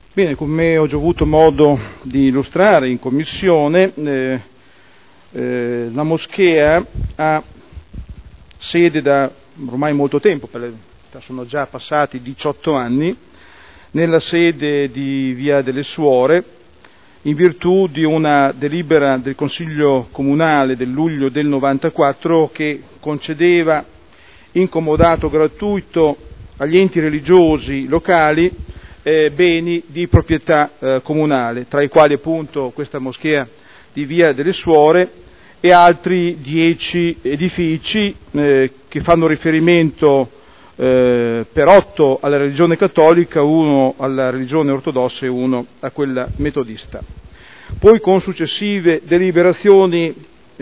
Bene, come ho già avuto modo di illustrare in commissione, la moschea ha sede da ormai molto tempo, sono già passati 18 anni, nella sede di Via delle Suore, in virtù di una delibera del Consiglio Comunale del luglio del 94 che concedeva in comodato gratuito agli enti religiosi locali beni di proprietà comunale, tra i quali appunto questa moschea di Via delle Suore e altri 10 edifici che fanno riferimento per 8 alla religione cattolica, 1 alla religione ortodossa e 1 a quella metodista. Poi con successive deliberazioni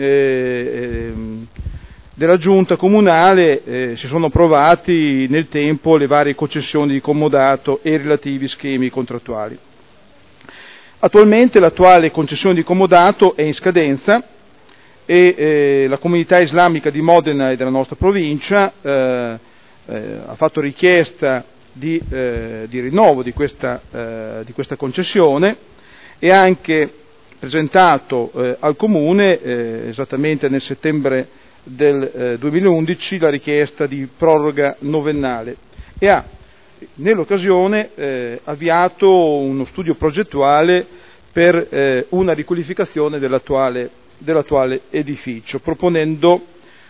della giunta comunale si sono approvati nel tempo le varie concessioni di comodato e i relativi schemi contrattuali. Attualmente l'attuale concessione di comodato è in scadenza e la comunità islamica di Modena e della nostra provincia ha fatto richiesta di rinnovo di questa concessione e ha anche presentato al Comune, esattamente nel settembre del 2011, la richiesta di proroga novennale e ha nell'occasione avviato uno studio progettuale per una riqualificazione dell'attuale edificio, proponendo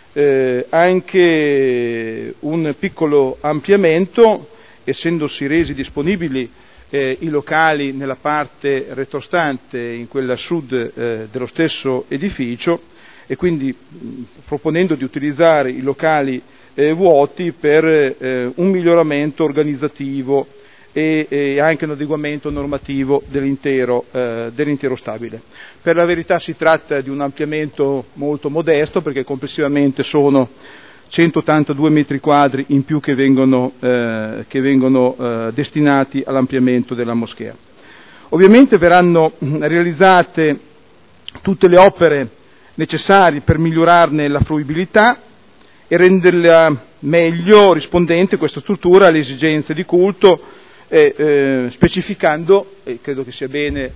anche un piccolo ampliamento, essendosi resi disponibili i locali nella parte retrostante, in quella sud dello stesso edificio, e quindi proponendo di utilizzare i locali vuoti per un miglioramento organizzativo e anche un adeguamento normativo dell'intero stabile. Per la verità si tratta di un ampliamento molto modesto, perché complessivamente sono 182 metri quadri in più che vengono destinati all'ampliamento della moschea. Ovviamente verranno realizzate tutte le opere necessarie per migliorarne la fruibilità e renderla meglio rispondente questa struttura alle esigenze di culto, specificando, e credo che sia bene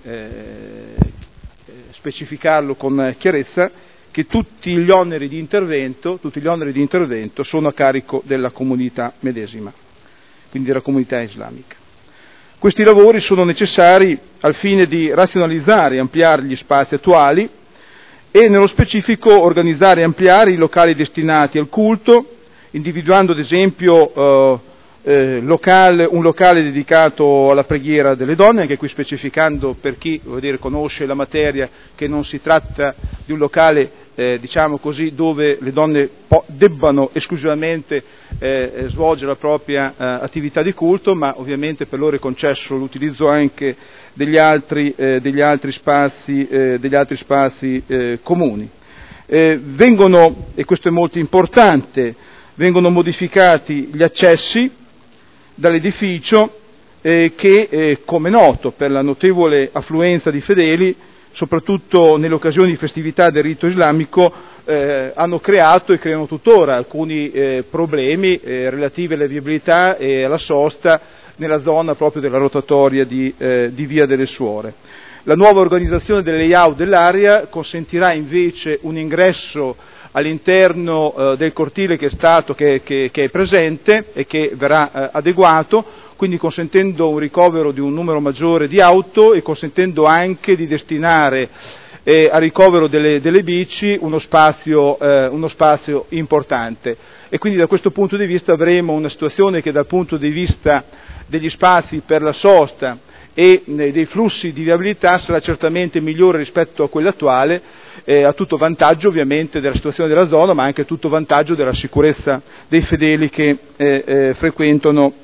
specificarlo con chiarezza, che tutti gli oneri di intervento sono a carico della comunità medesima, quindi della comunità islamica. Questi lavori sono necessari al fine di razionalizzare e ampliare gli spazi attuali e nello specifico organizzare e ampliare i locali destinati al culto, individuando ad esempio un locale dedicato alla preghiera delle donne, anche qui specificando per chi conosce la materia che non si tratta di un locale dove le donne debbano esclusivamente svolgere la propria attività di culto, ma ovviamente per loro è concesso l'utilizzo anche degli altri spazi comuni. Vengono, e questo è molto importante, modificati gli accessi dall'edificio che, come noto, per la notevole affluenza di fedeli, soprattutto nelle occasioni di festività del rito islamico, hanno creato e creano tuttora alcuni problemi relativi alla viabilità e alla sosta nella zona proprio della rotatoria di Via delle Suore. La nuova organizzazione del layout dell'area consentirà invece un ingresso all'interno del cortile che è presente e che verrà adeguato, quindi consentendo un ricovero di un numero maggiore di auto e consentendo anche di destinare a ricovero delle bici uno spazio importante. E quindi da questo punto di vista avremo una situazione che dal punto di vista degli spazi per la sosta e dei flussi di viabilità sarà certamente migliore rispetto a quella attuale, a tutto vantaggio ovviamente della situazione della zona, ma anche a tutto vantaggio della sicurezza dei fedeli che frequentano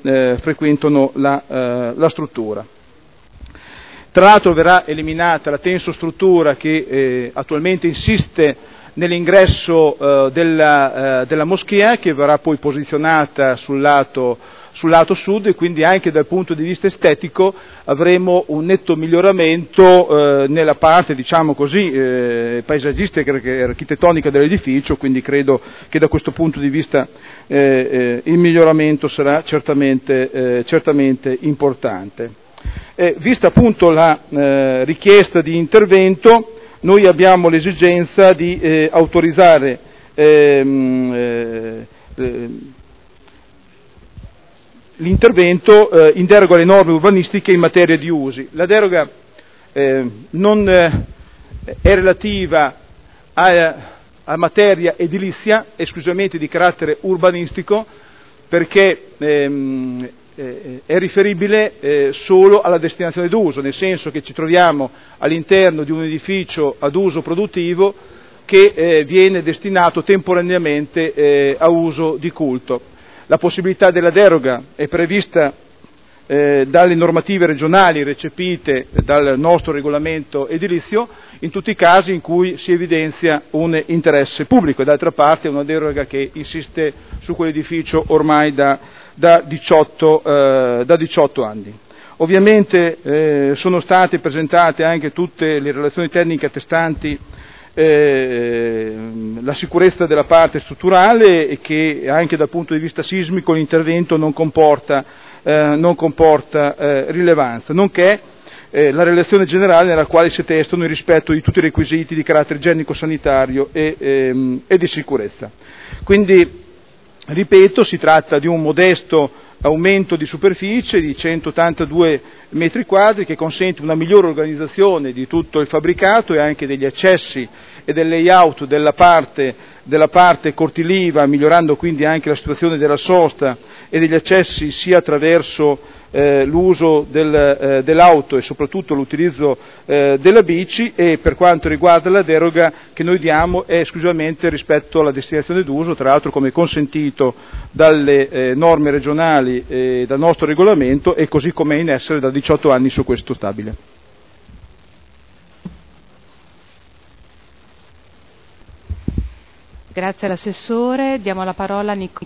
la struttura. Tra l'altro verrà eliminata la tensostruttura che attualmente insiste nell'ingresso della moschea, che verrà poi posizionata sul lato sud, e quindi anche dal punto di vista estetico avremo un netto miglioramento nella parte paesaggistica e architettonica dell'edificio, quindi credo che da questo punto di vista il miglioramento sarà certamente importante. Vista appunto la richiesta di intervento, noi abbiamo l'esigenza di autorizzare l'intervento in deroga alle norme urbanistiche in materia di usi. La deroga non è relativa a materia edilizia, esclusivamente di carattere urbanistico, perché è riferibile solo alla destinazione d'uso, nel senso che ci troviamo all'interno di un edificio ad uso produttivo che viene destinato temporaneamente a uso di culto. La possibilità della deroga è prevista dalle normative regionali recepite dal nostro regolamento edilizio in tutti i casi in cui si evidenzia un interesse pubblico, e d'altra parte è una deroga che insiste su quell'edificio ormai da 18 anni. Ovviamente sono state presentate anche tutte le relazioni tecniche attestanti la sicurezza della parte strutturale e che anche dal punto di vista sismico l'intervento non comporta rilevanza, nonché la relazione generale nella quale si attestano il rispetto di tutti i requisiti di carattere igienico-sanitario e di sicurezza. Quindi, ripeto, si tratta di un modesto aumento di superficie di 182 metri quadri che consente una migliore organizzazione di tutto il fabbricato e anche degli accessi e del layout della parte cortiliva, migliorando quindi anche la situazione della sosta e degli accessi sia attraverso l'uso dell'auto e soprattutto l'utilizzo della bici, e per quanto riguarda la deroga che noi diamo è esclusivamente rispetto alla destinazione d'uso, tra l'altro come consentito dalle norme regionali e dal nostro regolamento e così come è in essere da 18 anni su questo stabile. Grazie all'assessore, diamo la parola a